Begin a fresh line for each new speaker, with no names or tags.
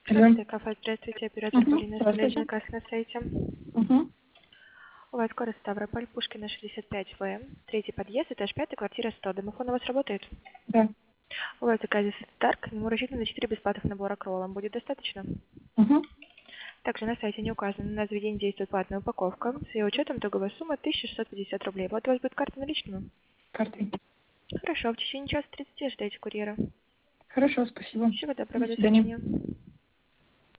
Алло.
Кафе, здравствуйте, оператор Полина
Здравствуйте.
Железникас на сайте.
Угу.
У вас город Ставрополь, Пушкина, 65В, третий подъезд, этаж 5, квартира 100. Домофон у вас работает?
Да.
У вас заказе Старк, к нему рассчитано на 4 бесплатных набора к роллам. Будет достаточно?
Угу.
Также на сайте не указано, на заведение действует платная упаковка. С ее учетом итоговая сумма 1650 рублей. Вот у вас будет карта наличными?
Картой.
Хорошо, в течение часа 30 ждайте курьера.
Хорошо, спасибо.
Всего доброго,
До
до
свидания.
свидания.